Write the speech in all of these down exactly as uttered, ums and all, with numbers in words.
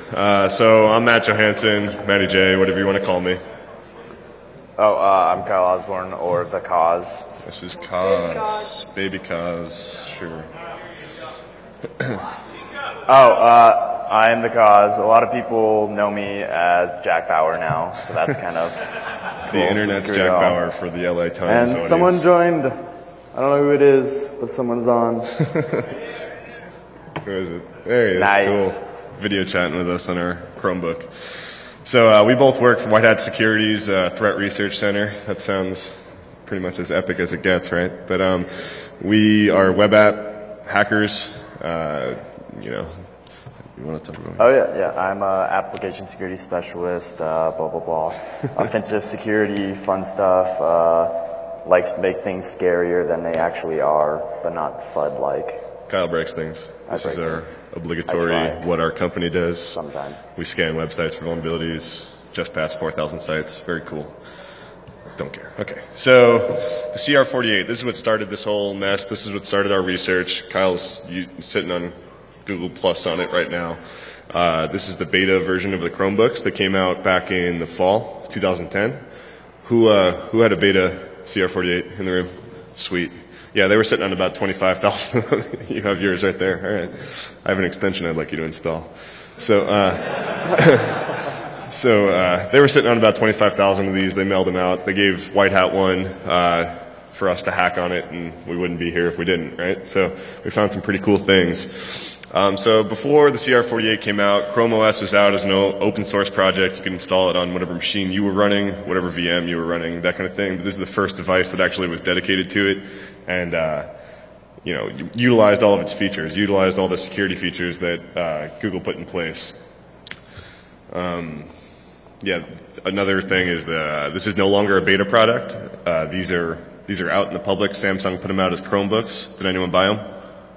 Uh, so I'm Matt Johansson, Matty J, whatever you want to call me. Oh, uh, I'm Kyle Osborne, or The Cause. This is Cause, Baby Cause, sure. oh, uh, I am The Cause. A lot of people know me as Jack Bauer now, so that's kind of cool. The internet's Jack on. Bauer for the L A Times And audience. someone joined. I don't know who it is, but someone's on. Who is it? There he is. Nice. Cool. Video chatting with us on our Chromebook. So uh, we both work for White Hat Security's uh, Threat Research Center. That sounds pretty much as epic as it gets, right? But um, we are web app hackers. Uh, you know, you want to talk about? Oh yeah, yeah. I'm an application security specialist. Uh, blah blah blah. Offensive security, fun stuff. Uh, likes to make things scarier than they actually are, but not F U D-like. Kyle breaks things. I This break is our things. obligatory what our company does. Sometimes. We scan websites for vulnerabilities, just past four thousand sites. Very cool. Don't care. Okay. So the C R forty-eight, this is what started this whole mess. This is what started our research. Kyle's sitting on Google Plus on it right now. Uh, this is the beta version of the Chromebooks that came out back in the fall of two thousand ten. Who, uh, who had a beta C R forty-eight in the room? Sweet. Yeah, they were sitting on about twenty-five thousand. You have yours right there. All right. I have an extension I'd like you to install. So, uh, so, uh, they were sitting on about twenty-five thousand of these. They mailed them out. They gave White Hat one, uh, for us to hack on it, and we wouldn't be here if we didn't, right? So we found some pretty cool things. Um, so before the C R forty-eight came out, Chrome O S was out as an open source project. You could install it on whatever machine you were running, whatever V M you were running, that kind of thing. But this is the first device that actually was dedicated to it, and uh, you know, utilized all of its features, utilized all the security features that uh, Google put in place. Um, yeah, another thing is that uh, this is no longer a beta product. Uh, these are these are out in the public. Samsung put them out as Chromebooks. Did anyone buy them?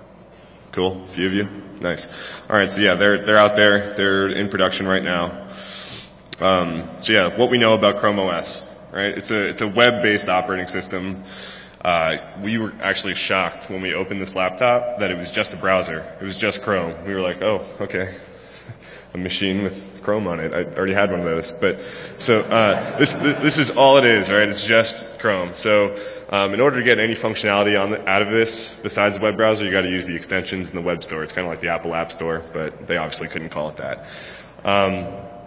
Cool. A few of you? Nice. All right. So yeah, they're, they're out there. They're in production right now. Um, so yeah, what we know about Chrome O S, right? It's a, it's a web-based operating system. Uh, we were actually shocked when we opened this laptop that it was just a browser. It was just Chrome. We were like, oh, okay. A machine with Chrome on it. I already had one of those. But so, uh, this, this is all it is, right? It's just Chrome. So, um, in order to get any functionality on the, out of this, besides the web browser, you got to use the extensions in the web store. It's kind of like the Apple App Store, but they obviously couldn't call it that. Um,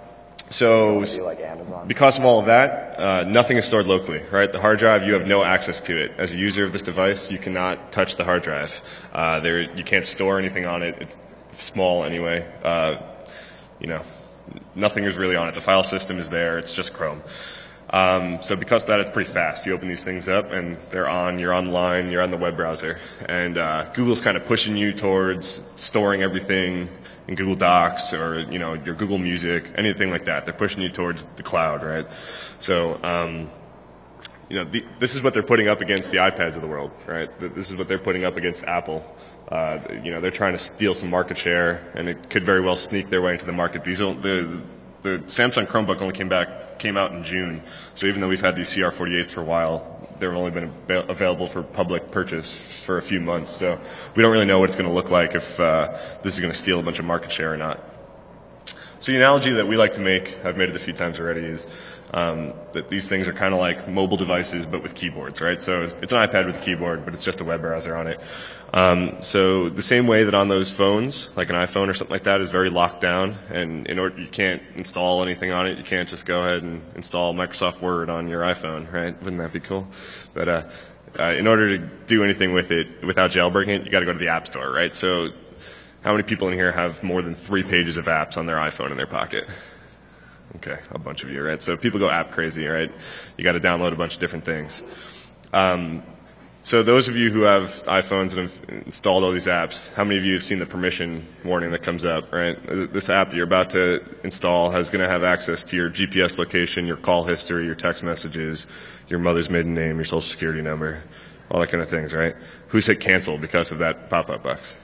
so, like Amazon. Because of all of that, uh, nothing is stored locally, right? The hard drive, you have no access to it. As a user of this device, you cannot touch the hard drive. Uh, there, you can't store anything on it. It's small anyway. Uh, you know, nothing is really on it. The file system is there. It's just Chrome. Um, so because of that, it's pretty fast. You open these things up, and they're on. You're online. You're on the web browser. And uh, Google's kind of pushing you towards storing everything in Google Docs or, you know, your Google Music, anything like that. They're pushing you towards the cloud, right? So, um, you know, the, this is what they're putting up against the iPads of the world, right? This is what they're putting up against Apple. Uh, you know, they're trying to steal some market share, and it could very well sneak their way into the market. These are, the the Samsung Chromebook only came back came out in June, so even though we've had these C R forty-eights for a while, they've only been av- available for public purchase for a few months. So we don't really know what it's going to look like, if uh, this is going to steal a bunch of market share or not. So the analogy that we like to make, I've made it a few times already, is um, that these things are kind of like mobile devices but with keyboards, right? So it's an iPad with a keyboard, but it's just a web browser on it. Um, so the same way that on those phones, like an iPhone or something like that, is very locked down, and in order you can't install anything on it. You can't just go ahead and install Microsoft Word on your iPhone, right? Wouldn't that be cool? But uh, uh, in order to do anything with it without jailbreaking it, you got to go to the App Store, right? So how many people in here have more than three pages of apps on their iPhone in their pocket? Okay, a bunch of you, right? So people go app crazy, right? You got to download a bunch of different things. Um, So those of you who have iPhones and have installed all these apps, how many of you have seen the permission warning that comes up, right? This app that you're about to install is going to have access to your G P S location, your call history, your text messages, your mother's maiden name, your social security number, all that kind of things, right? Who's hit cancel because of that pop-up box?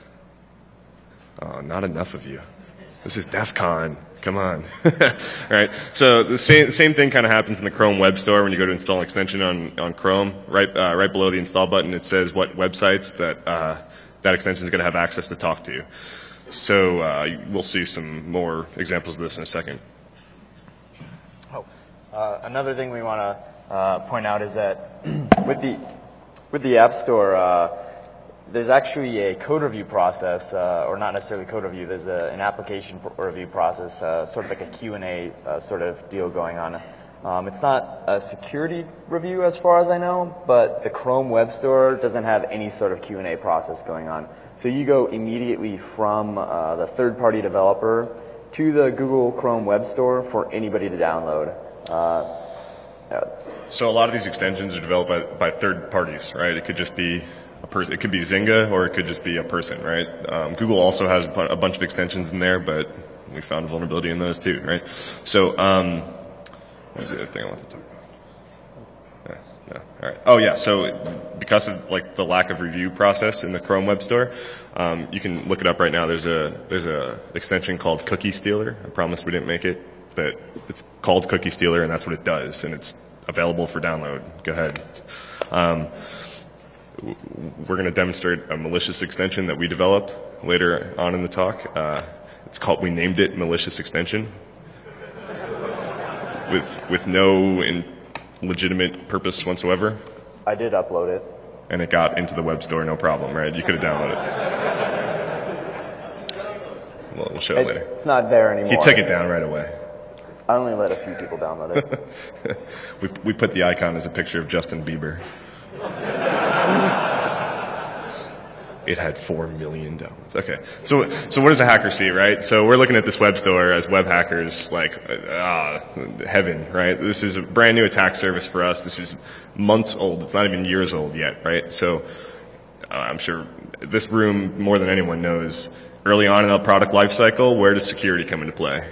Oh, not enough of you. This is DEF CON. Come on. Right? So the same, same thing kind of happens in the Chrome Web Store when you go to install an extension on, on Chrome. Right, uh, right below the install button, it says what websites that, uh, that extension is going to have access to talk to. So uh, we'll see some more examples of this in a second. Oh, uh, another thing we want to uh, point out is that with the with the App Store, uh, there's actually a code review process, uh, or not necessarily code review. There's a, an application review process, uh, sort of like a Q and A uh, sort of deal going on. Um, it's not a security review as far as I know, but the Chrome Web Store doesn't have any sort of Q and A process going on. So you go immediately from uh, the third-party developer to the Google Chrome Web Store for anybody to download. Uh, yeah. So a lot of these extensions are developed by, by third parties, right? It could just be a person. It could be Zynga, or it could just be a person, right? Um, Google also has a bunch of extensions in there, but we found a vulnerability in those too, right? So um, what was the other thing I wanted to talk about? Yeah, no, all right. Oh yeah. So because of like the lack of review process in the Chrome Web Store, um, you can look it up right now. There's a there's a extension called Cookie Stealer. I promise we didn't make it, but it's called Cookie Stealer, and that's what it does, and it's available for download. Go ahead. Um, we're going to demonstrate a malicious extension that we developed later on in the talk. Uh, it's called. We named it Malicious Extension, with with no in legitimate purpose whatsoever. I did upload it. And it got into the web store, no problem, right? You could have downloaded it. Well, we'll show it, it later. It's not there anymore. He took it down right away. I only let a few people download it. we we put the icon as a picture of Justin Bieber. It had four million downloads. Okay, so so what does a hacker see, right? So we're looking at this web store as web hackers, like ah, heaven, right? This is a brand new attack service for us. This is months old. It's not even years old yet, right? So uh, I'm sure this room more than anyone knows. Early on in the product life cycle, where does security come into play?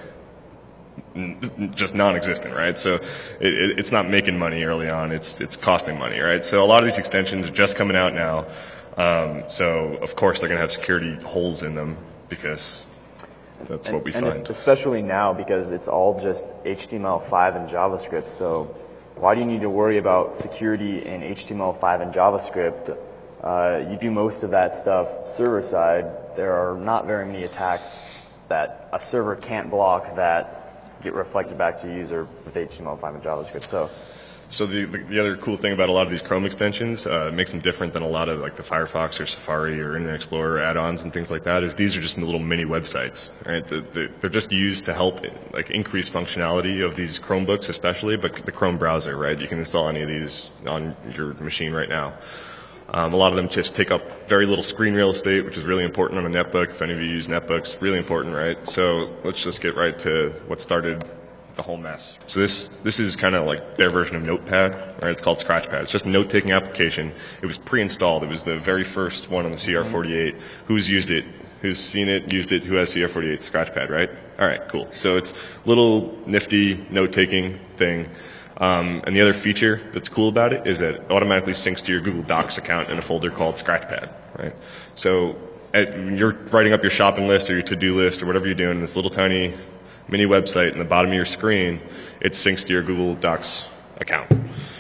Just non-existent, right? So it, it, it's not making money early on. It's it's costing money, right? So a lot of these extensions are just coming out now. Um, so of course they're going to have security holes in them because that's and, what we and find. Especially now because it's all just H T M L five and JavaScript. So why do you need to worry about security in H T M L five and JavaScript? Uh, you do most of that stuff server side. There are not very many attacks that a server can't block that get reflected back to the user with H T M L five and JavaScript. So. So the, the the other cool thing about a lot of these Chrome extensions, uh, makes them different than a lot of like the Firefox or Safari or Internet Explorer add-ons and things like that, is these are just little mini websites, right? The, the, they're just used to help like increase functionality of these Chromebooks especially, but the Chrome browser, right? You can install any of these on your machine right now. Um, a lot of them just take up very little screen real estate, which is really important on a netbook. If any of you use netbooks, really important, right? So let's just get right to what started the whole mess. So this this is kind of like their version of Notepad, right? It's called Scratchpad. It's just a note-taking application. It was pre-installed. It was the very first one on the C R forty-eight. Who's used it? Who's seen it, used it? Who has C R forty-eight? Scratchpad, right? All right, cool. So it's a little nifty note-taking thing. Um, and the other feature that's cool about it is that it automatically syncs to your Google Docs account in a folder called Scratchpad, right? So at, when you're writing up your shopping list or your to-do list or whatever you're doing in this little tiny mini website in the bottom of your screen, it syncs to your Google Docs account.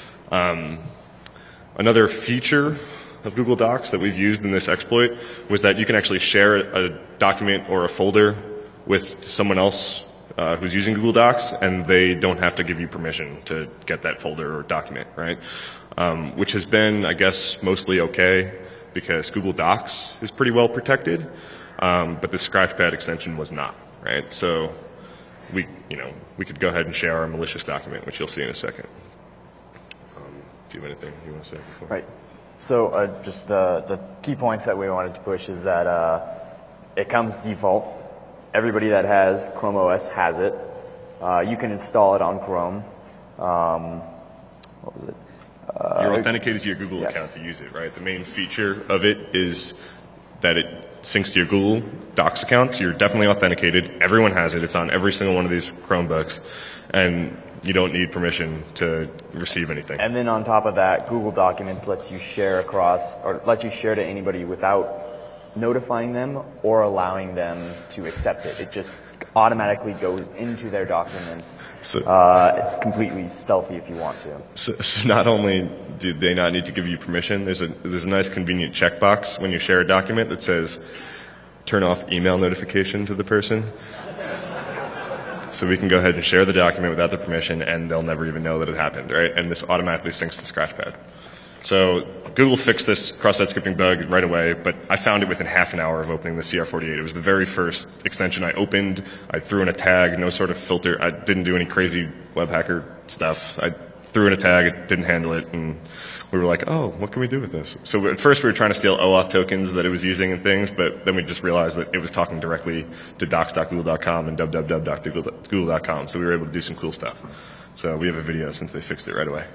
Um, another feature of Google Docs that we've used in this exploit was that you can actually share a document or a folder with someone else uh, who's using Google Docs, and they don't have to give you permission to get that folder or document, right? Um, which has been, I guess, mostly okay because Google Docs is pretty well protected, um, but the Scratchpad extension was not, right? So we, you know, we could go ahead and share our malicious document, which you'll see in a second. Um, do you have anything you want to say before? Right. So uh, just uh, the key points that we wanted to push is that uh, it comes default. Everybody that has Chrome O S has it. Uh, you can install it on Chrome. Um, what was it? Uh, You're authenticated to your Google yes. account to use it, right? The main feature of it is that it syncs to your Google Docs account, so you're definitely authenticated. Everyone has it. It's on every single one of these Chromebooks, and you don't need permission to receive anything. And then on top of that, Google Documents lets you share across, or lets you share to anybody without notifying them or allowing them to accept it. It just automatically goes into their documents, so, uh, completely stealthy if you want to. So, so not only do they not need to give you permission, there's a there's a nice convenient checkbox when you share a document that says, turn off email notification to the person. So we can go ahead and share the document without their permission, and they'll never even know that it happened, right? And this automatically syncs to Scratchpad. So Google fixed this cross-site scripting bug right away, but I found it within half an hour of opening the C R forty-eight. It was the very first extension I opened. I threw in a tag, no sort of filter. I didn't do any crazy web hacker stuff. I threw in a tag, it didn't handle it, and we were like, oh, what can we do with this? So at first we were trying to steal OAuth tokens that it was using and things, but then we just realized that it was talking directly to docs dot google dot com and w w w dot google dot com, so we were able to do some cool stuff. So we have a video since they fixed it right away.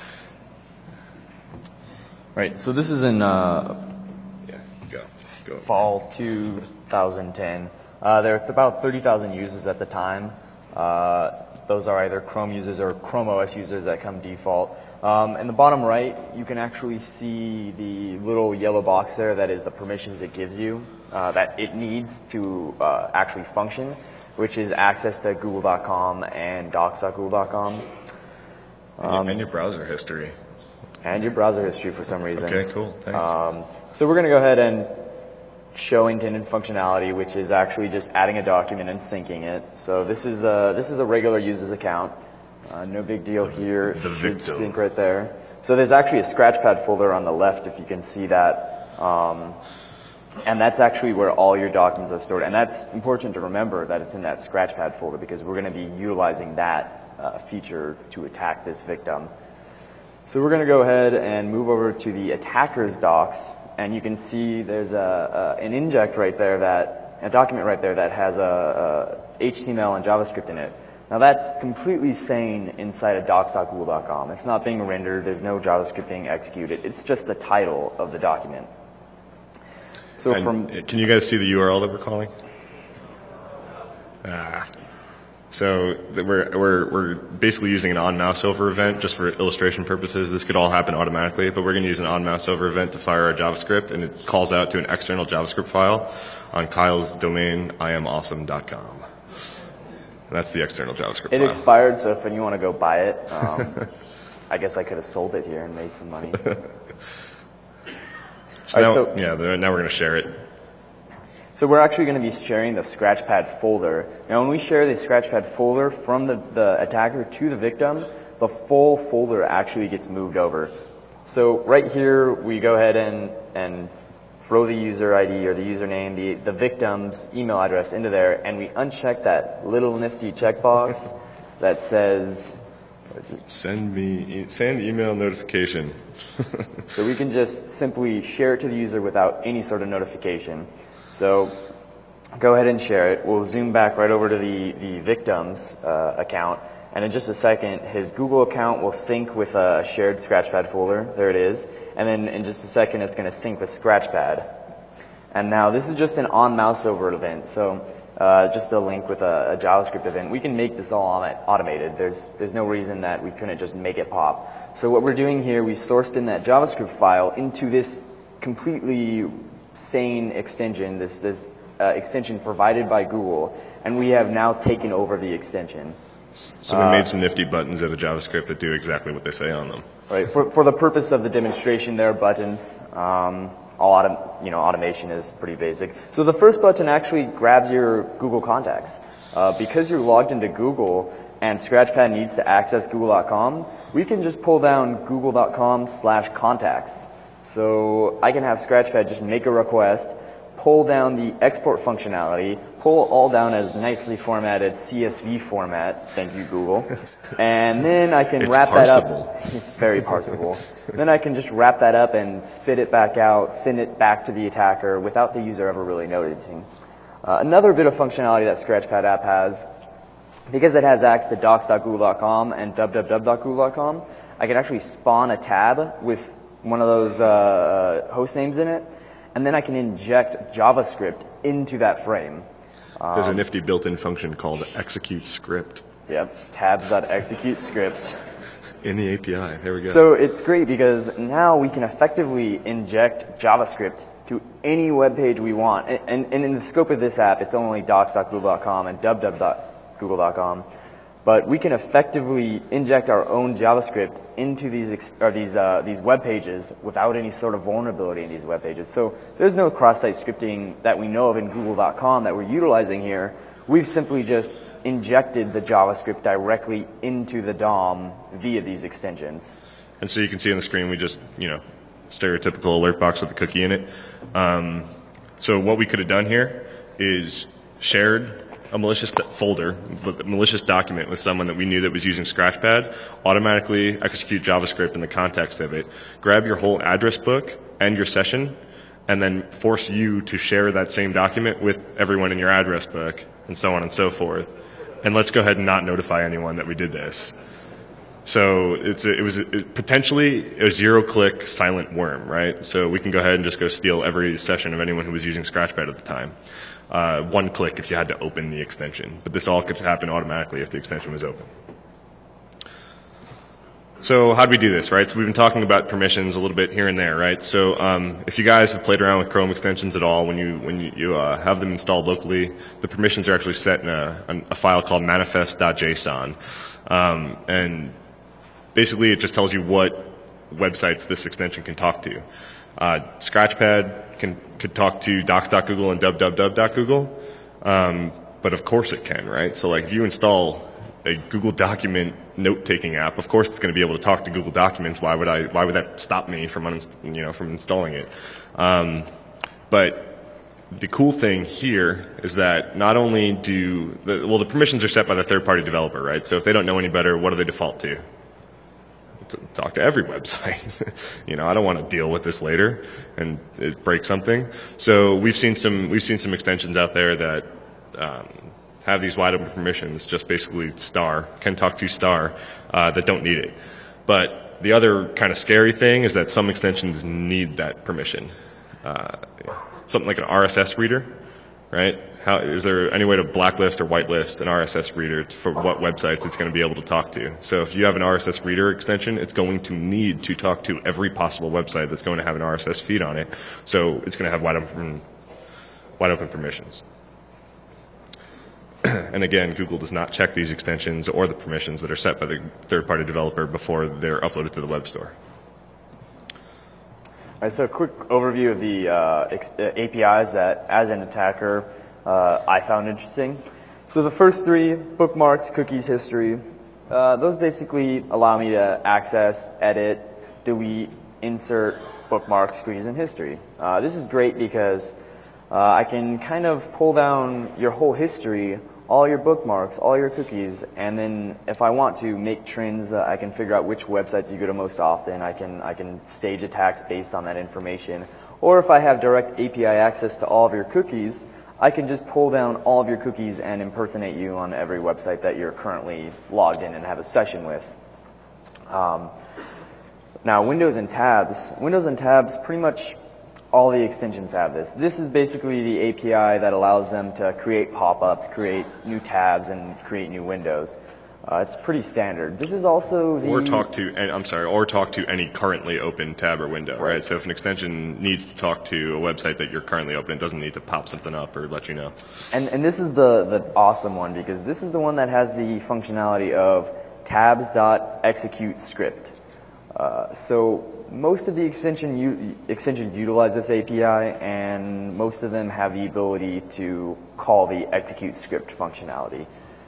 Right, so this is in uh, yeah, go, go. fall two thousand ten. Uh, there are about thirty thousand users at the time. Uh, those are either Chrome users or Chrome O S users that come default. Um, in the bottom right, you can actually see the little yellow box there that is the permissions it gives you, uh, that it needs to uh, actually function, which is access to google dot com and docs dot google dot com. Um, and your browser history. And your browser history for some reason. Okay, cool. Thanks. Um, so we're going to go ahead and show intended functionality, which is actually just adding a document and syncing it. So this is a, this is a regular user's account. Uh, no big deal here. The Should victim. sync right there. So there's actually a Scratchpad folder on the left, if you can see that. Um, and that's actually where all your documents are stored. And that's important to remember that it's in that Scratchpad folder, because we're going to be utilizing that uh, feature to attack this victim. So we're going to go ahead and move over to the attacker's docs, and you can see there's a, a an inject right there, that a document right there that has a, a H T M L and JavaScript in it. Now that's completely sane inside of docs dot google dot com. It's not being rendered. There's no JavaScript being executed. It's just the title of the document. So and from can you guys see the U R L that we're calling? Ah. So we're, we're, we're basically using an on-mouse over event just for illustration purposes. This could all happen automatically, but we're going to use an on-mouse over event to fire our JavaScript, and it calls out to an external JavaScript file on Kyle's domain, I am awesome dot com. That's the external JavaScript it file. expired, so if you want to go buy it, um, I guess I could have sold it here and made some money. so, All now, right, so yeah, now we're going to share it. So we're actually going to be sharing the Scratchpad folder. Now when we share the Scratchpad folder from the, the attacker to the victim, the full folder actually gets moved over. So right here, we go ahead and, and throw the user I D or the username, the, the victim's email address into there, and we uncheck that little nifty checkbox that says, what is it? Send me, send email notification. So we can just simply share it to the user without any sort of notification. So go ahead and share it. We'll zoom back right over to the, the victim's uh, account. And in just a second, his Google account will sync with a shared Scratchpad folder. There it is. And then in just a second, it's going to sync with Scratchpad. And now this is just an on-mouse over event. So uh, just a link with a, a JavaScript event. We can make this all automated. There's, there's no reason that we couldn't just make it pop. So what we're doing here, we sourced in that JavaScript file into this completely sane extension, this, this uh, extension provided by Google, and we have now taken over the extension. So we uh, made some nifty buttons out of JavaScript that do exactly what they say on them. Right. For, for the purpose of the demonstration, there are buttons. Um, all autom you know, automation is pretty basic. So the first button actually grabs your Google contacts. Uh, because you're logged into Google and Scratchpad needs to access google dot com, we can just pull down google dot com slash contacts. So I can have Scratchpad just make a request, pull down the export functionality, pull it all down as nicely formatted C S V format, thank you Google, and then I can it's wrap parsable. that up. It's very parsable. Then I can just wrap that up and spit it back out, send it back to the attacker without the user ever really noticing. Uh, another bit of functionality that Scratchpad app has, because it has access to docs dot google dot com and w w w dot google dot com, I can actually spawn a tab with one of those uh, host names in it, and then I can inject JavaScript into that frame. Um, There's a nifty built-in function called execute script. Yep, tabs.execute script. In the A P I, there we go. So it's great because now we can effectively inject JavaScript to any web page we want. And, and, and in the scope of this app, it's only docs dot google dot com and w w w dot google dot com. But we can effectively inject our own JavaScript into these ex or these uh, these web pages without any sort of vulnerability in these web pages. So there's no cross-site scripting that we know of in Google dot com that we're utilizing here. We've simply just injected the JavaScript directly into the D O M via these extensions. And so you can see on the screen, we just, you know, stereotypical alert box with a cookie in it. Um, so what we could have done here is shared a malicious folder with a malicious document with someone that we knew that was using Scratchpad, automatically execute JavaScript in the context of it, grab your whole address book and your session, and then force you to share that same document with everyone in your address book, and so on and so forth. And let's go ahead and not notify anyone that we did this. So it's a, it was a, potentially a zero-click silent worm, right? So we can go ahead and just go steal every session of anyone who was using Scratchpad at the time. Uh, one click if you had to open the extension. But this all could happen automatically if the extension was open. So how do we do this, right? So we've been talking about permissions a little bit here and there, right? So um, if you guys have played around with Chrome extensions at all, when you when you, you uh, have them installed locally, the permissions are actually set in a, a file called manifest dot J S O N. Um, and basically it just tells you what websites this extension can talk to. Uh, Scratchpad can could talk to docs dot google and www dot google, um, but of course it can, right? So like if you install a Google document note-taking app, of course it's going to be able to talk to Google Documents. Why would I? Why would that stop me from you know from installing it? Um, but the cool thing here is that not only do the, well the permissions are set by the third-party developer, right? So if they don't know any better, what do they default to? To talk to every website. you know, I don't want to deal with this later and it break something. So we've seen some we've seen some extensions out there that um, have these wide open permissions, just basically star can talk to star uh, that don't need it. But the other kind of scary thing is that some extensions need that permission. Uh, something like an R S S reader, right? How, is there any way to blacklist or whitelist an R S S reader for what websites it's going to be able to talk to? So if you have an R S S reader extension, it's going to need to talk to every possible website that's going to have an R S S feed on it. So it's going to have wide open, wide open permissions. And again, Google does not check these extensions or the permissions that are set by the third-party developer before they're uploaded to the web store. All right, so a quick overview of the uh, ex A P Is that, as an attacker, uh, I found interesting. So the first three, bookmarks, cookies, history, uh, those basically allow me to access, edit, delete, insert bookmarks, cookies, and history. Uh, this is great because uh, I can kind of pull down your whole history, all your bookmarks, all your cookies, and then if I want to make trends, uh, I can figure out which websites you go to most often. I can I can stage attacks based on that information. Or if I have direct A P I access to all of your cookies, I can just pull down all of your cookies and impersonate you on every website that you're currently logged in and have a session with. Um, now, Windows and tabs. Windows and tabs, pretty much all the extensions have this. This is basically the A P I that allows them to create pop-ups, create new tabs, and create new windows. Uh, it's pretty standard. This is also the... Or talk to, I'm sorry, or talk to any currently open tab or window, right? right? So if an extension needs to talk to a website that you're currently open, it doesn't need to pop something up or let you know. And, and this is the, the awesome one, because this is the one that has the functionality of tabs.execute script. Uh, so most of the extension u extensions utilize this A P I, and most of them have the ability to call the execute script functionality.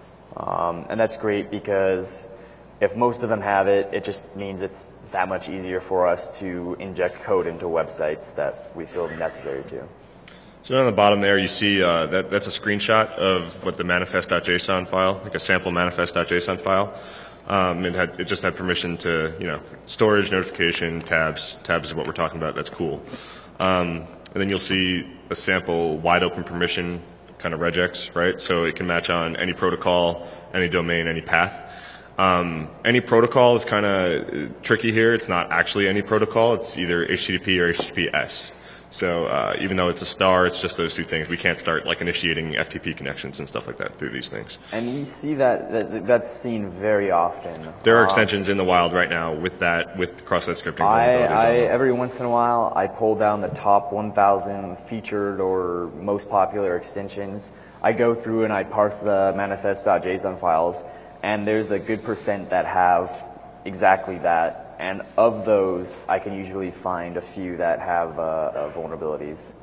Um, and that's great because if most of them have it, it just means it's that much easier for us to inject code into websites that we feel necessary to. So on the bottom there, you see uh, that that's a screenshot of what the manifest.json file, like a sample manifest.json file. Um, it had it just had permission to you know storage, notification, tabs. Tabs is what we're talking about. That's cool. Um, and then you'll see a sample wide open permission kind of regex, right? So it can match on any protocol, any domain, any path. Um, any protocol is kind of tricky here. It's not actually any protocol. It's either H T T P or H T T P S. So uh, even though it's a star, it's just those two things. We can't start like initiating F T P connections and stuff like that through these things. And you see that, that that's seen very often. There are um, extensions in the wild right now with that, with cross-site scripting I, vulnerabilities. I every once in a while I pull down the top one thousand featured or most popular extensions. I go through and I parse the manifest.json files, and there's a good percent that have exactly that. And of those, I can usually find a few that have uh, uh, vulnerabilities.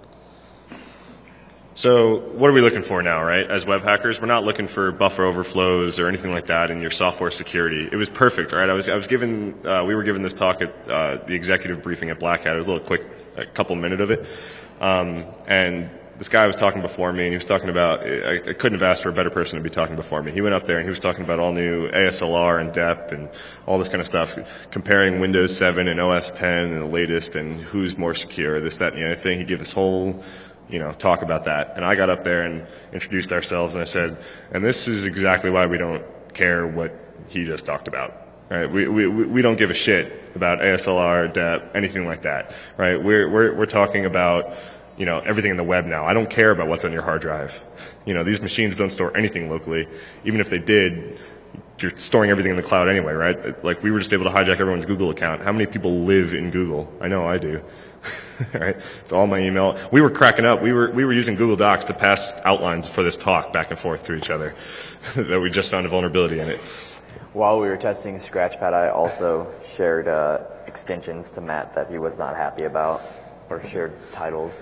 So what are we looking for now, right? As web hackers, we're not looking for buffer overflows or anything like that in your software security. It was perfect, right? I was I was given uh, we were given this talk at uh, the executive briefing at Black Hat. It was a little quick, a couple minute of it, um, and this guy was talking before me, and he was talking about, I, I couldn't have asked for a better person to be talking before me. He went up there and he was talking about all new A S L R and D E P and all this kind of stuff, comparing Windows seven and O S ten and the latest and who's more secure, this, that, and the other thing. He gave this whole, you know, talk about that. And I got up there and introduced ourselves, and I said, and this is exactly why we don't care what he just talked about. Right? We, we, we don't give a shit about A S L R, D E P, anything like that. Right? We're, we're, we're talking about, you know, everything in the web now. I don't care about what's on your hard drive. You know, these machines don't store anything locally. Even if they did, you're storing everything in the cloud anyway, right? Like, we were just able to hijack everyone's Google account. How many people live in Google? I know I do. Right? It's all my email. We were cracking up. We were, we were using Google Docs to pass outlines for this talk back and forth to each other that we just found a vulnerability in it. While we were testing Scratchpad, I also shared uh, extensions to Matt that he was not happy about, or shared titles.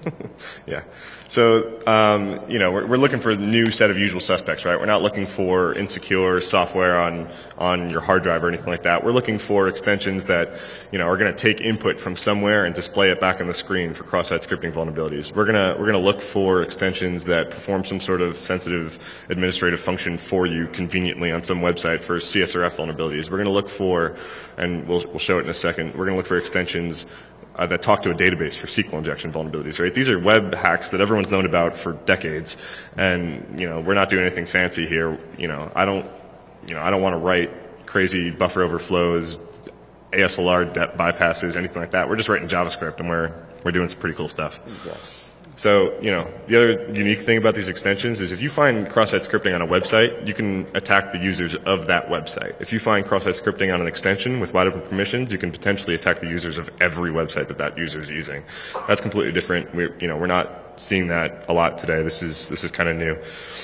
Yeah. So, um, you know, we're, we're looking for a new set of usual suspects, right? We're not looking for insecure software on, on your hard drive or anything like that. We're looking for extensions that, you know, are going to take input from somewhere and display it back on the screen for cross-site scripting vulnerabilities. We're going to, we're going to look for extensions that perform some sort of sensitive administrative function for you conveniently on some website for C S R F vulnerabilities. We're going to look for, and we'll, we'll show it in a second, we're going to look for extensions Uh, that talk to a database for S Q L injection vulnerabilities, right? These are web hacks that everyone's known about for decades, and you know we're not doing anything fancy here. You know, I don't, you know, I don't want to write crazy buffer overflows, A S L R de- bypasses, anything like that. We're just writing JavaScript, and we're we're doing some pretty cool stuff. Yes. So, you know, the other unique thing about these extensions is if you find cross-site scripting on a website, you can attack the users of that website. If you find cross-site scripting on an extension with wide open permissions, you can potentially attack the users of every website that that user is using. That's completely different. We're, you know, we're not seeing that a lot today. This is, this is kind of new.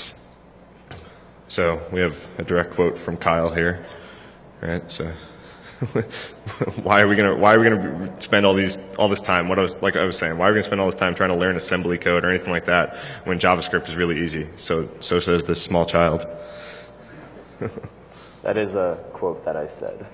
So we have a direct quote from Kyle here, right? So. why are we gonna Why are we gonna spend all these all this time? What I was like I was saying, why are we gonna spend all this time trying to learn assembly code or anything like that when JavaScript is really easy? So so says this small child. That is a quote that I said.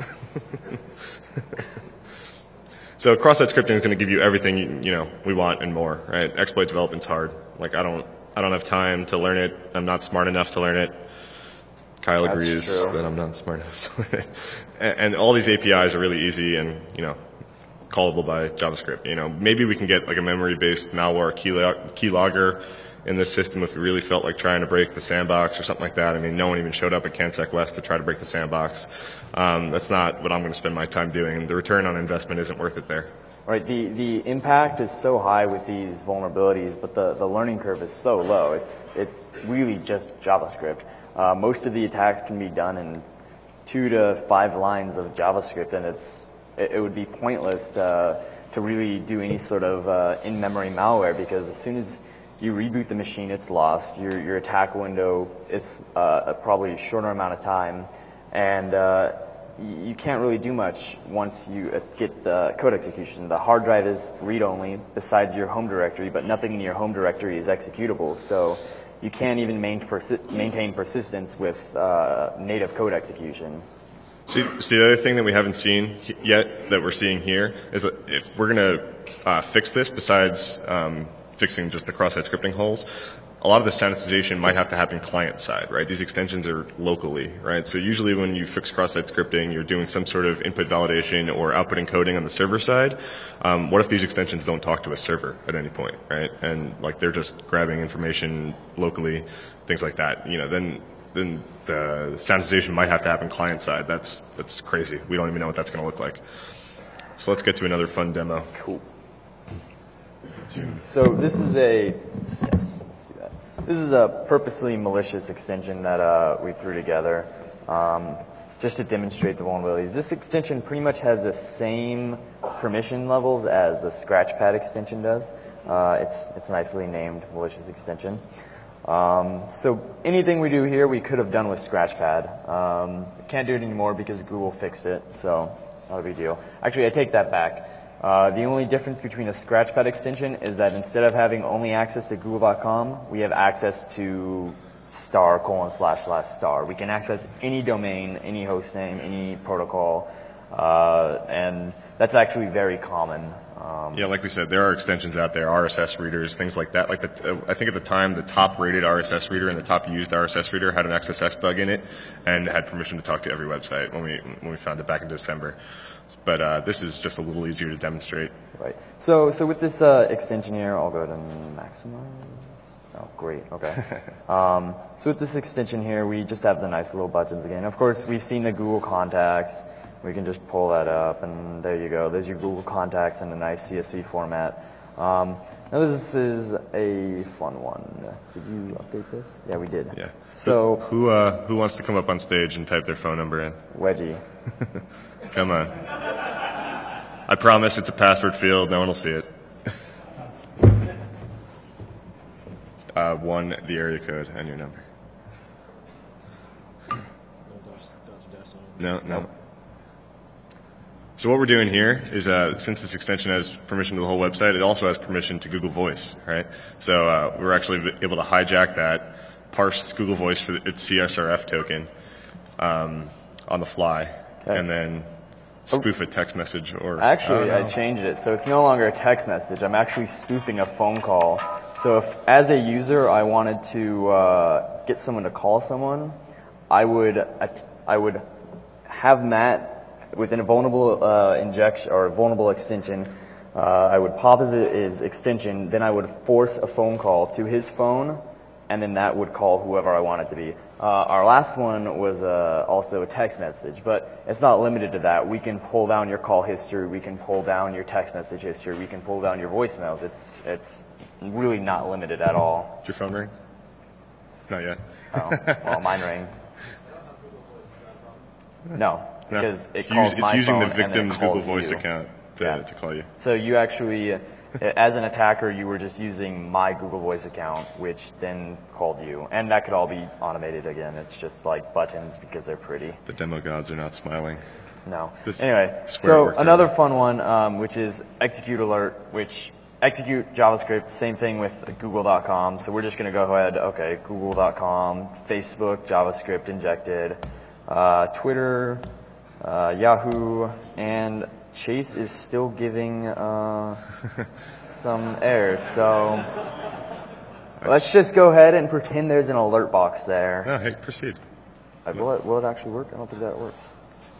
So cross-site scripting is going to give you everything you, you know we want and more, right? Exploit development's hard. Like I don't I don't have time to learn it. I'm not smart enough to learn it. Kyle That's agrees true. that I'm not smart enough to learn it. And, and all these A P Is are really easy and, you know, callable by JavaScript. You know, maybe we can get like a memory-based malware keylog- keylogger in this system if we really felt like trying to break the sandbox or something like that. I mean, no one even showed up at CanSec West to try to break the sandbox. Um, that's not what I'm going to spend my time doing. The return on investment isn't worth it there. Right. The the impact is so high with these vulnerabilities, but the, the learning curve is so low. It's it's really just JavaScript. Uh, most of the attacks can be done in two to five lines of JavaScript, and it's it, it would be pointless to to really do any sort of uh, in-memory malware, because as soon as you reboot the machine, it's lost. Your your attack window is uh, probably a shorter amount of time, and uh, you can't really do much once you get the code execution. The hard drive is read-only besides your home directory, but nothing in your home directory is executable. So you can't even main persi- maintain persistence with uh, native code execution. See, see, the other thing that we haven't seen yet that we're seeing here is that if we're going to uh, fix this, besides um, fixing just the cross-site scripting holes, a lot of the sanitization might have to happen client side, right? These extensions are locally, right? So usually when you fix cross-site scripting, you're doing some sort of input validation or output encoding on the server side. Um, what if these extensions don't talk to a server at any point, right? And like they're just grabbing information locally, things like that. You know, then then the sanitization might have to happen client side. That's that's crazy. We don't even know what that's going to look like. So let's get to another fun demo. Cool. So this is a, yes, let's do that. This is a purposely malicious extension that uh, we threw together um, just to demonstrate the vulnerabilities. This extension pretty much has the same permission levels as the Scratchpad extension does. Uh, it's, it's nicely named malicious extension. Um, so anything we do here, we could have done with Scratchpad. Um, can't do it anymore because Google fixed it, so not a big deal. Actually, I take that back. Uh, the only difference between a Scratchpad extension is that instead of having only access to google dot com, we have access to star colon slash slash star. We can access any domain, any host name, any protocol, uh, and that's actually very common. Um, yeah, like we said, there are extensions out there, R S S readers, things like that. Like the, uh, I think at the time, the top-rated R S S reader and the top-used R S S reader had an X S S bug in it, and had permission to talk to every website when we when we found it back in December. But uh, this is just a little easier to demonstrate. Right. So, so with this uh, extension here, I'll go to maximize. Oh, great. Okay. um, so with this extension here, we just have the nice little buttons again. Of course, we've seen the Google Contacts. We can just pull that up, and there you go. There's your Google Contacts in a nice C S V format. Um, now this is a fun one. Did you update this? Yeah, we did. Yeah. So who who, uh, who wants to come up on stage and type their phone number in? Wedgie. Come on. I promise it's a password field. No one will see it. uh, one, the area code, and your number. No, no. So what we're doing here is, uh, since this extension has permission to the whole website, it also has permission to Google Voice, right? So uh, we're actually able to hijack that, parse Google Voice for its C S R F token um, on the fly, okay. and then spoof a text message. Or actually, I, I changed it, so it's no longer a text message. I'm actually spoofing a phone call. So if, as a user, I wanted to uh, get someone to call someone, I would I would have Matt within a vulnerable uh, injection or a vulnerable extension. Uh, I would pop his, his extension, then I would force a phone call to his phone, and then that would call whoever I want it to be. Uh, our last one was uh, also a text message, but it's not limited to that. We can pull down your call history, we can pull down your text message history, we can pull down your voicemails. It's it's really not limited at all. Did your phone ring? Not yet. Oh, well, mine rang. No, because no, it it's calls use, my It's using phone the victim's and then it Google calls Voice you. account to, yeah. to call you. So you actually, as an attacker, you were just using my Google Voice account, which then called you. And that could all be automated again. It's just like buttons because they're pretty. The demo gods are not smiling. No. This anyway, so another fun one, um, which is Execute Alert, which execute JavaScript, same thing with google dot com. So we're just going to go ahead, okay, google dot com, Facebook, JavaScript injected, uh, Twitter, uh, Yahoo, and Chase is still giving uh, some errors. So let's just go ahead and pretend there's an alert box there. Oh, hey, proceed. Uh, will it, will it actually work? I don't think that works.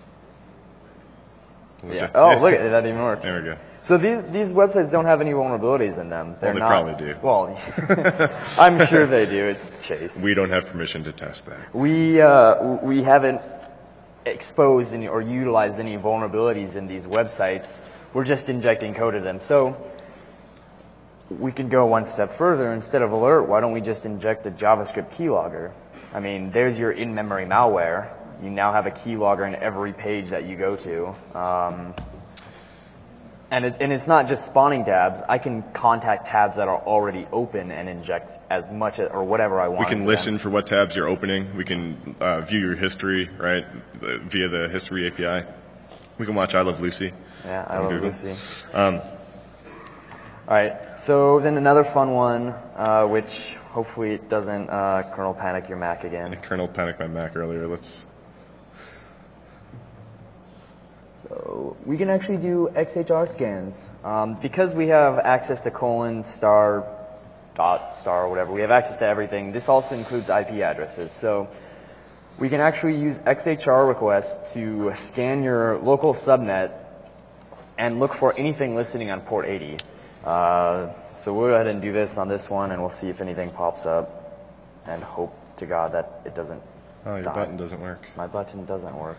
Yeah. Oh, look at it. That even works. There we go. So these these websites don't have any vulnerabilities in them. They're well, they not, probably do. Well, I'm sure they do. It's Chase. We don't have permission to test that. We uh, we haven't exposed any or utilized any vulnerabilities in these websites. We're just injecting code to them. So we can go one step further. Instead of alert, why don't we just inject a JavaScript keylogger? I mean, there's your in-memory malware. You now have a keylogger in every page that you go to. Um, and, it, and it's not just spawning tabs. I can contact tabs that are already open and inject as much or whatever I want. We can listen them. for what tabs you're opening. We can uh, view your history, right, via the history A P I. We can watch I Love Lucy. Yeah, I Love Google. Lucy. Um, All right, so then another fun one, uh, which hopefully it doesn't uh, kernel panic your Mac again. Kernel panicked my Mac earlier. Let's... So we can actually do X H R scans. Um, because we have access to colon, star, dot, star, or whatever, we have access to everything. This also includes I P addresses. So we can actually use X H R requests to scan your local subnet and look for anything listening on port eighty. Uh, so we'll go ahead and do this on this one, and we'll see if anything pops up, and hope to God that it doesn't Oh, your die. button doesn't work. My button doesn't work.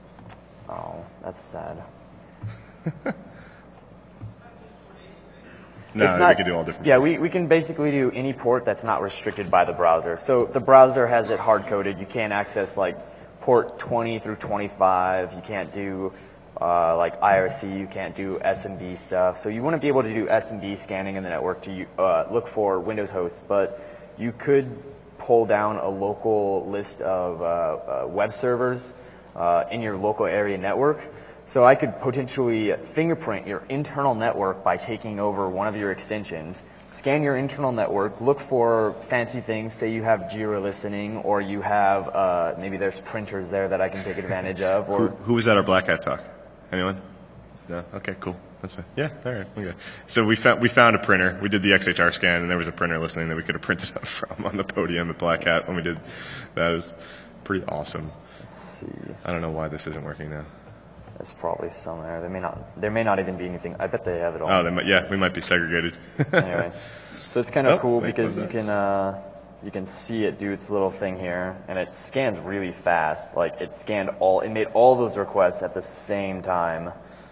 Oh, that's sad. No, it's we not, can do all different Yeah, ports. we, we can basically do any port that's not restricted by the browser. So the browser has it hard-coded. You can't access like port twenty through twenty-five. You can't do uh, like I R C. You can't do S M B stuff. So you wouldn't be able to do S M B scanning in the network to uh, look for Windows hosts, but you could pull down a local list of uh, uh, web servers uh, in your local area network. So I could potentially fingerprint your internal network by taking over one of your extensions, scan your internal network, look for fancy things, say you have Jira listening, or you have, uh, maybe there's printers there that I can take advantage of. Or Who, who was at our Black Hat talk? Anyone? No? Okay, cool. That's it. Yeah, all right. Okay. So we found, we found a printer. We did the X H R scan, and there was a printer listening that we could have printed up from on the podium at Black Hat when we did that. It was pretty awesome. Let's see. I don't know why this isn't working now. There's probably some there. There may not, there may not even be anything. I bet they have it all. Oh, they might, yeah, we might be segregated. Anyway, so it's kind of Oh, cool wait, because what's you that? can uh, you can see it do its little thing here, and it scans really fast. Like it scanned all, it made all those requests at the same time,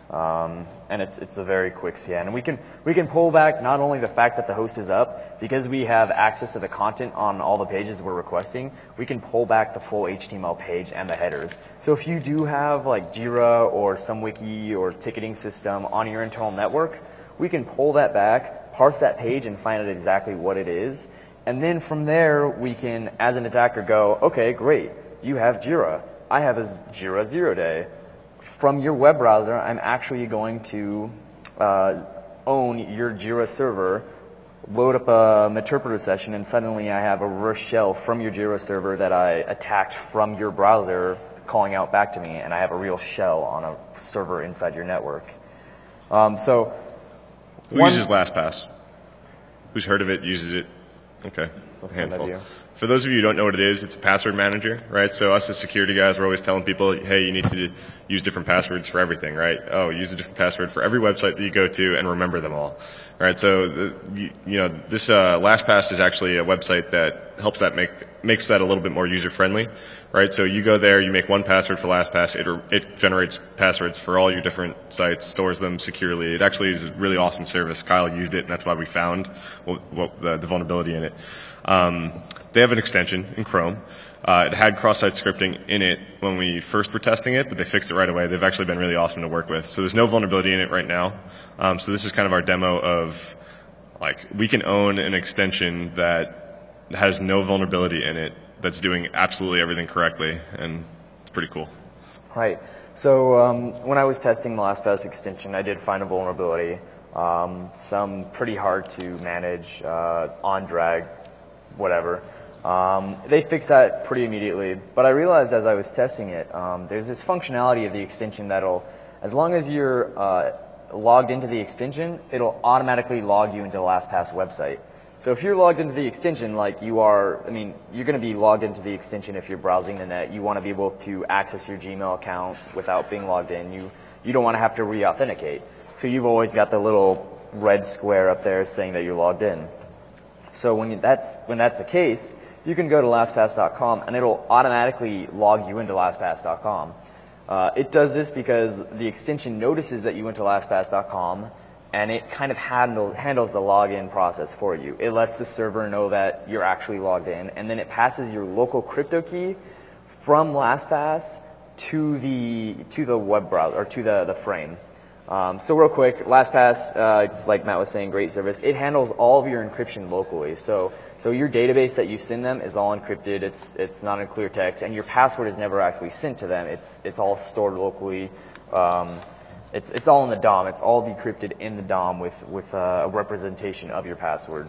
um, and it's it's a very quick scan. And we can we can pull back not only the fact that the host is up, because we have access to the content on all the pages we're requesting. We can pull back the full H T M L page and the headers. So if you do have like Jira or some wiki or ticketing system on your internal network, we can pull that back, parse that page, and find out exactly what it is. And then from there, we can, as an attacker, go, okay, great, you have Jira. I have a Jira zero day. From your web browser, I'm actually going to uh, own your Jira server, load up a Meterpreter session, and suddenly I have a reverse shell from your Jira server that I attacked from your browser calling out back to me, and I have a real shell on a server inside your network. Um, so Who one, uses LastPass? Who's heard of it, uses it? Okay, So a some of handful. you. For those of you who don't know what it is, it's a password manager, right? So us as security guys, we're always telling people, hey, you need to use different passwords for everything, right? Oh, use a different password for every website that you go to and remember them all, right? So, the, you, you know, this uh, LastPass is actually a website that helps that make makes that a little bit more user-friendly, right? So you go there, you make one password for LastPass, it, it generates passwords for all your different sites, stores them securely. It actually is a really awesome service. Kyle used it, and that's why we found what, what the, the vulnerability in it. Um, they have an extension in Chrome. Uh, it had cross-site scripting in it when we first were testing it, but they fixed it right away. They've actually been really awesome to work with. So there's no vulnerability in it right now. Um, so this is kind of our demo of, like, we can own an extension that has no vulnerability in it, that's doing absolutely everything correctly, and it's pretty cool. Right. So um, when I was testing the LastPass extension, I did find a vulnerability, um, some pretty hard to manage, uh, on drag, whatever. Um, they fixed that pretty immediately, but I realized as I was testing it, um, there's this functionality of the extension that'll, as long as you're uh, logged into the extension, it'll automatically log you into the LastPass website. So if you're logged into the extension, like you are, I mean, you're going to be logged into the extension if you're browsing the net. You want to be able to access your Gmail account without being logged in. You you don't want to have to re-authenticate. So you've always got the little red square up there saying that you're logged in. So when you, that's when that's the case, you can go to LastPass dot com and it'll automatically log you into LastPass dot com. Uh, it does this because the extension notices that you went to LastPass dot com, and it kind of handle, handles the login process for you. It lets the server know that you're actually logged in, and then it passes your local crypto key from LastPass to the to the web browser or to the the frame. Um, so real quick, LastPass, uh, like Matt was saying, great service. It handles all of your encryption locally. So so your database that you send them is all encrypted. It's it's not in clear text, and your password is never actually sent to them. It's it's all stored locally. Um, It's it's all in the D O M. It's all decrypted in the D O M with with a representation of your password.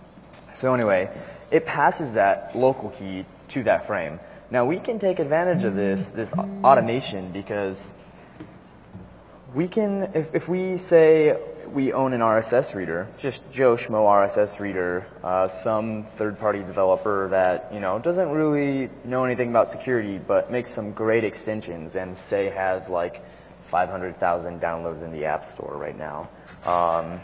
So anyway, it passes that local key to that frame. Now we can take advantage of this this automation because we can, if if we say we own an R S S reader, just Joe Schmo R S S reader, uh, some third-party developer that you know doesn't really know anything about security but makes some great extensions and say has like five hundred thousand downloads in the App Store right now. Um,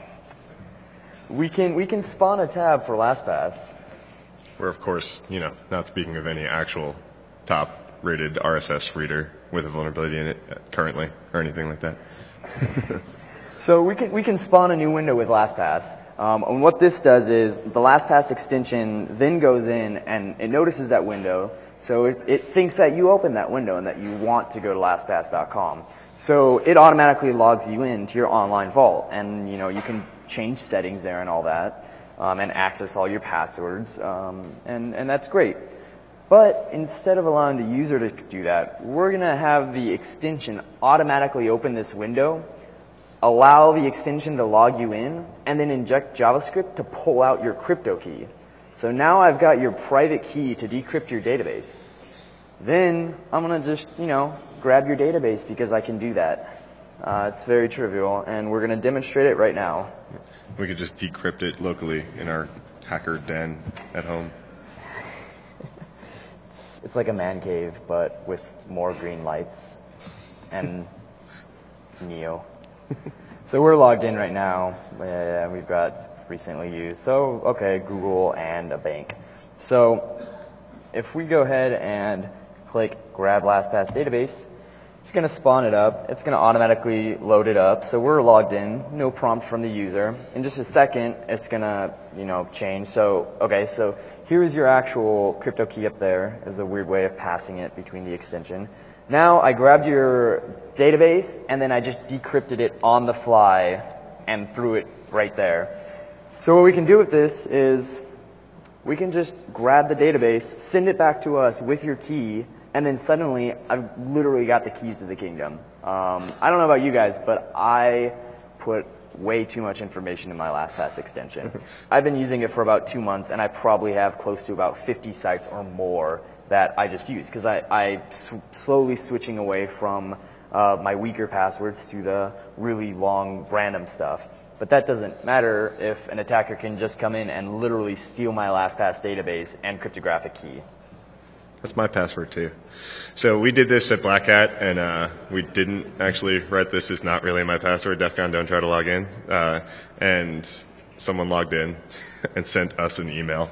we can we can spawn a tab for LastPass. We're, of course, you know, not speaking of any actual top-rated R S S reader with a vulnerability in it currently or anything like that. So we can we can spawn a new window with LastPass. Um, and what this does is the LastPass extension then goes in and it notices that window. So it, it thinks that you opened that window and that you want to go to LastPass dot com. So it automatically logs you into your online vault, and you know you can change settings there and all that, um, and access all your passwords, um, and and that's great. But instead of allowing the user to do that, we're gonna have the extension automatically open this window, allow the extension to log you in, and then inject JavaScript to pull out your crypto key. So now I've got your private key to decrypt your database. Then I'm gonna just, you know, grab your database because I can do that. Uh, it's very trivial, and we're gonna demonstrate it right now. We could just decrypt it locally in our hacker den at home. It's, it's like a man cave, but with more green lights and Neo. So we're logged in right now. Uh, we've got recently used. So, okay, Google and a bank. So if we go ahead and click grab LastPass database, it's going to spawn it up. It's going to automatically load it up. So we're logged in, no prompt from the user. In just a second, it's going to, you know, change. So, okay, so here's your actual crypto key up there. Is a weird way of passing it between the extension. Now I grabbed your database and then I just decrypted it on the fly and threw it right there. So what we can do with this is we can just grab the database, send it back to us with your key, and then suddenly I've literally got the keys to the kingdom. Um, I don't know about you guys, but I put way too much information in my LastPass extension. I've been using it for about two months and I probably have close to about fifty sites or more that I just use because I, I sw slowly switching away from uh, my weaker passwords to the really long random stuff. But that doesn't matter if an attacker can just come in and literally steal my LastPass database and cryptographic key. That's my password too. So we did this at Black Hat, and uh, we didn't actually write this is not really my password. DEFCON, don't try to log in. Uh, and someone logged in and sent us an email.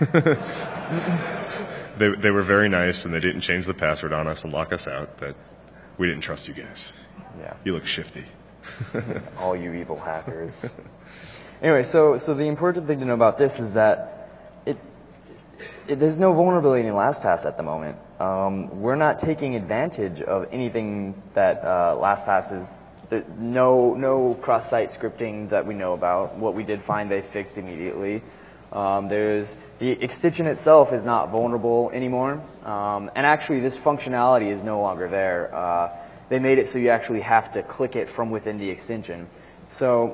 they they were very nice, and they didn't change the password on us and lock us out. But we didn't trust you guys. Yeah. You look shifty. All you evil hackers. Anyway, so so the important thing to know about this is that it, it there's no vulnerability in LastPass at the moment. Um, we're not taking advantage of anything that uh, LastPass is. There, no no cross-site scripting that we know about. What we did find, they fixed immediately. Um, there's the extension itself is not vulnerable anymore, um, and actually this functionality is no longer there. Uh, They made it so you actually have to click it from within the extension. So,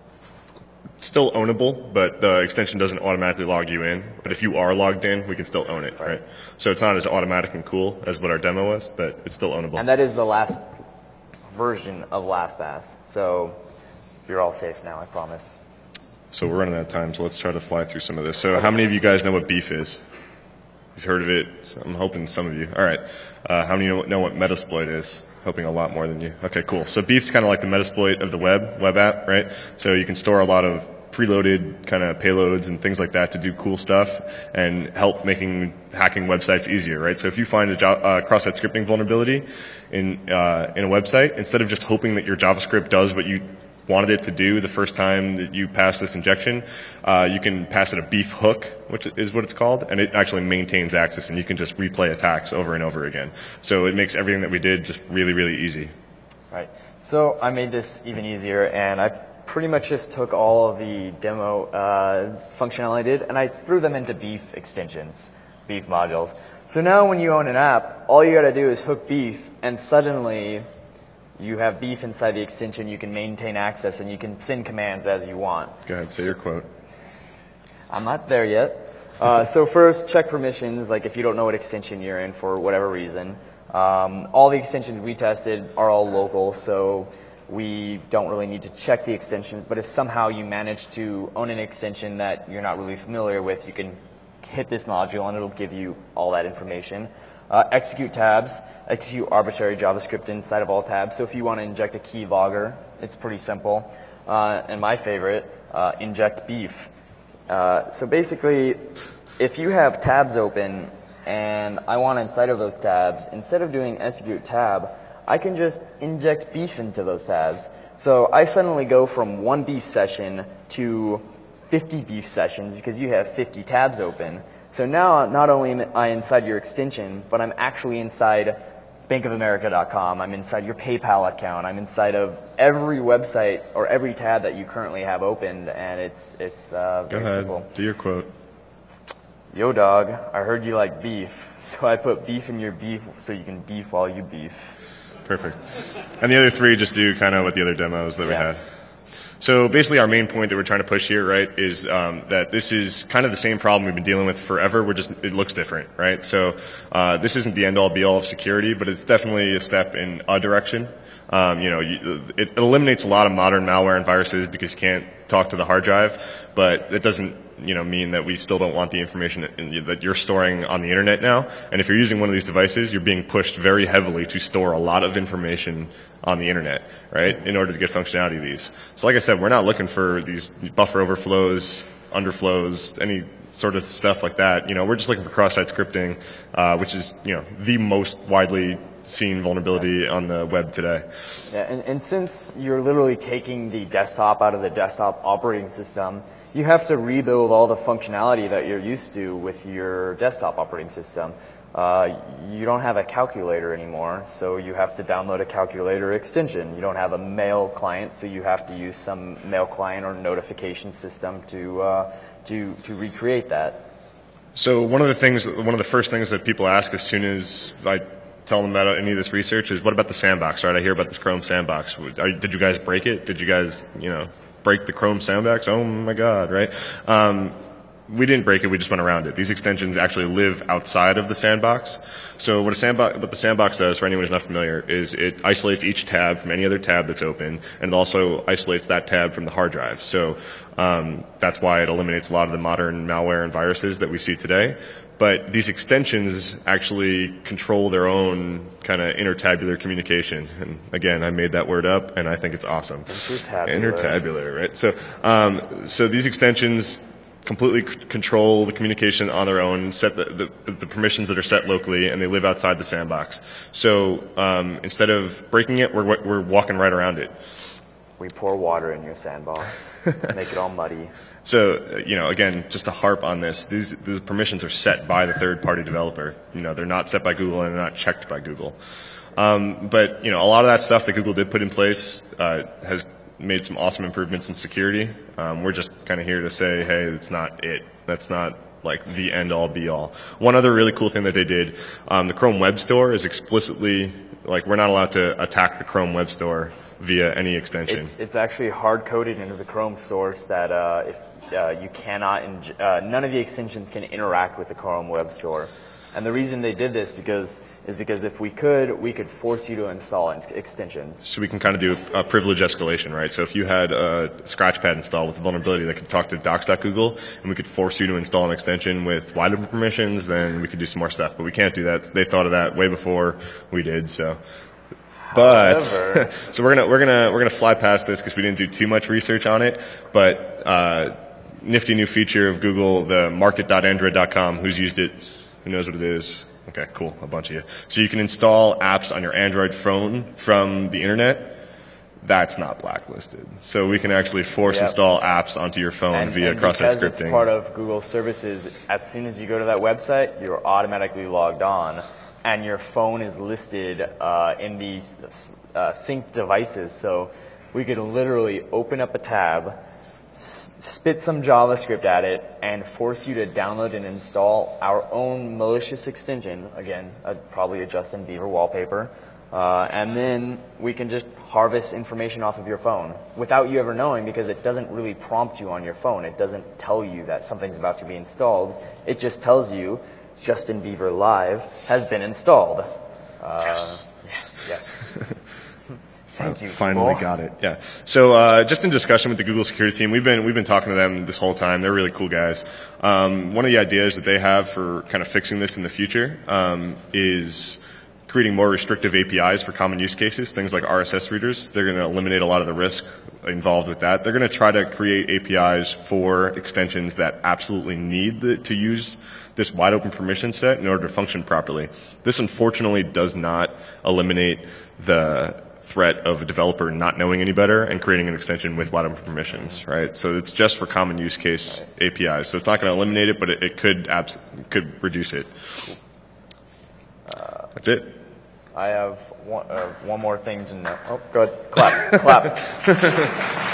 still ownable, but the extension doesn't automatically log you in. But if you are logged in, we can still own it, right? right? So it's not as automatic and cool as what our demo was, but it's still ownable. And that is the last version of LastPass. So you're all safe now, I promise. So we're running out of time, so let's try to fly through some of this. So how many of you guys know what beef is? You've heard of it? So I'm hoping some of you. All right. Uh, how many know, know what Metasploit is? Hoping a lot more than you. Okay, cool. So Beef's kind of like the Metasploit of the web, web app, right? So you can store a lot of preloaded kind of payloads and things like that to do cool stuff and help making hacking websites easier, right? So if you find a uh, cross-site scripting vulnerability in, uh, in a website, instead of just hoping that your JavaScript does what you wanted it to do the first time that you pass this injection, uh, you can pass it a beef hook, which is what it's called, and it actually maintains access, and you can just replay attacks over and over again. So it makes everything that we did just really, really easy. Right. So I made this even easier, and I pretty much just took all of the demo uh, functionality I did, and I threw them into Beef extensions, Beef modules. So now when you own an app, all you got to do is hook Beef, and suddenly you have Beef inside the extension, you can maintain access, and you can send commands as you want. Go ahead, say your quote. I'm not there yet. Uh, so first, check permissions, like if you don't know what extension you're in for whatever reason. Um, all the extensions we tested are all local, so we don't really need to check the extensions, but if somehow you manage to own an extension that you're not really familiar with, you can hit this module and it'll give you all that information. Uh, execute tabs, execute arbitrary JavaScript inside of all tabs. So if you want to inject a key logger, it's pretty simple. Uh, and my favorite, uh, inject Beef. Uh, so basically, if you have tabs open and I want inside of those tabs, instead of doing execute tab, I can just inject Beef into those tabs. So I suddenly go from one Beef session to fifty beef sessions because you have fifty tabs open. So now not only am I inside your extension, but I'm actually inside bank of america dot com. I'm inside your PayPal account. I'm inside of every website or every tab that you currently have opened, and it's it's uh, very Go ahead. simple. Do your quote. Yo, dog, I heard you like beef, so I put beef in your beef so you can beef while you beef. Perfect. And the other three just do kind of what the other demos that we Yeah. had. So basically our main point that we're trying to push here, right, is um, that this is kind of the same problem we've been dealing with forever. We're just, it looks different, right? So uh, this isn't the end-all be-all of security, but it's definitely a step in a direction. Um, you know, you, it, it eliminates a lot of modern malware and viruses because you can't talk to the hard drive, but it doesn't, you know, mean that we still don't want the information in, that you're storing on the internet now. And if you're using one of these devices, you're being pushed very heavily to store a lot of information on the internet, right, in order to get functionality of these. So like I said, we're not looking for these buffer overflows, underflows, any sort of stuff like that. You know, we're just looking for cross-site scripting, uh, which is, you know, the most widely seen vulnerability on the web today. Yeah, and, and since you're literally taking the desktop out of the desktop operating system, you have to rebuild all the functionality that you're used to with your desktop operating system. Uh, you don't have a calculator anymore, so you have to download a calculator extension. You don't have a mail client, so you have to use some mail client or notification system to uh, to to recreate that. So one of the things, one of the first things that people ask as soon as I tell them about any of this research is, what about the sandbox, right? I hear about this Chrome sandbox. Are, did you guys break it? Did you guys, you know, break the Chrome sandbox? Oh my God, right? Um, we didn't break it. We just went around it. These extensions actually live outside of the sandbox. So what a sandbox, what the sandbox does, for anyone who's not familiar, is it isolates each tab from any other tab that's open, and it also isolates that tab from the hard drive. So um, that's why it eliminates a lot of the modern malware and viruses that we see today. But these extensions actually control their own kind of intertabular communication. And again, I made that word up, and I think it's awesome. Intertabular. Intertabular, right? So, um, so these extensions completely c- control the communication on their own, set the, the, the permissions that are set locally, and they live outside the sandbox. So um, instead of breaking it, we're we're walking right around it. We pour water in your sandbox, make it all muddy. So, you know, again, just to harp on this, these, these permissions are set by the third-party developer. You know, they're not set by Google and they're not checked by Google. Um, but, you know, a lot of that stuff that Google did put in place uh, has made some awesome improvements in security. Um, we're just kind of here to say, hey, it's not it. That's not like the end-all, be-all. One other really cool thing that they did, um, the Chrome Web Store is explicitly, like, we're not allowed to attack the Chrome Web Store via any extension. It's, it's actually hard-coded into the Chrome source that uh, if uh, you cannot, inj- uh, none of the extensions can interact with the Chrome Web Store. And the reason they did this because is because if we could, we could force you to install ex- extensions. So we can kind of do a privilege escalation, right? So if you had a Scratchpad installed with a vulnerability that could talk to docs.google, and we could force you to install an extension with wide open permissions, then we could do some more stuff. But we can't do that. They thought of that way before we did, so. But so we're gonna we're gonna we're gonna fly past this because we didn't do too much research on it. But uh, nifty new feature of Google, the market dot android dot com. Who's used it? Who knows what it is? Okay, cool, a bunch of you. So you can install apps on your Android phone from the internet. That's not blacklisted. So we can actually force Yep. install apps onto your phone And, via and cross-site because scripting. it's part of Google services, as soon as you go to that website, you're automatically logged on, and your phone is listed uh, in these uh, synced devices. So we could literally open up a tab, s- spit some JavaScript at it, and force you to download and install our own malicious extension. Again, uh, probably a Justin Bieber wallpaper. Uh, and then we can just harvest information off of your phone without you ever knowing, because it doesn't really prompt you on your phone. It doesn't tell you that something's about to be installed. It just tells you Justin Bieber Live has been installed. Uh, yes. Yes. Thank you. Finally Google. got it. Yeah. So uh, just in discussion with the Google security team, we've been we've been talking to them this whole time. They're really cool guys. Um, one of the ideas that they have for kind of fixing this in the future um, is creating more restrictive A P Is for common use cases, things like R S S readers. They're going to eliminate a lot of the risk involved with that. They're going to try to create A P Is for extensions that absolutely need the, to use this wide open permission set in order to function properly. This unfortunately does not eliminate the threat of a developer not knowing any better and creating an extension with wide open permissions, right? So it's just for common use case A P Is. So it's not going to eliminate it, but it, it could abs- could reduce it. Uh, That's it. I have one, uh, one more thing to know. Oh, good. Clap. Clap.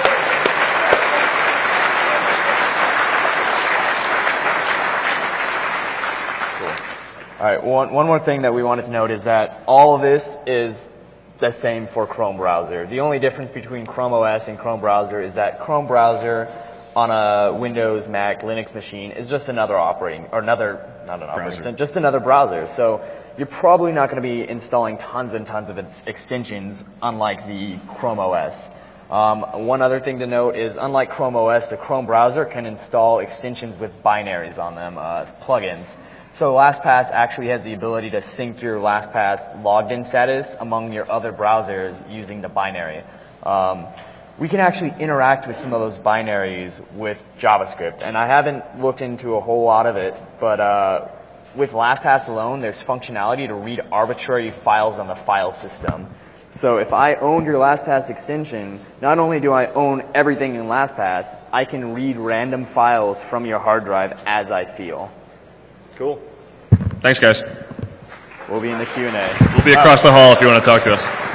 All right, one, one more thing that we wanted to note is that all of this is the same for Chrome browser. The only difference between Chrome O S and Chrome browser is that Chrome browser on a Windows, Mac, Linux machine is just another operating, or another, not an operating system, just another browser. So you're probably not going to be installing tons and tons of its extensions, unlike the Chrome O S. Um, one other thing to note is, unlike Chrome O S, the Chrome browser can install extensions with binaries on them, uh, plugins. So LastPass actually has the ability to sync your LastPass logged in status among your other browsers using the binary. Um, we can actually interact with some of those binaries with JavaScript, and I haven't looked into a whole lot of it, but uh, with LastPass alone, there's functionality to read arbitrary files on the file system. So if I owned your LastPass extension, not only do I own everything in LastPass, I can read random files from your hard drive as I feel. Cool. Thanks, guys. We'll be in the Q and A. We'll be across the hall if you want to talk to us.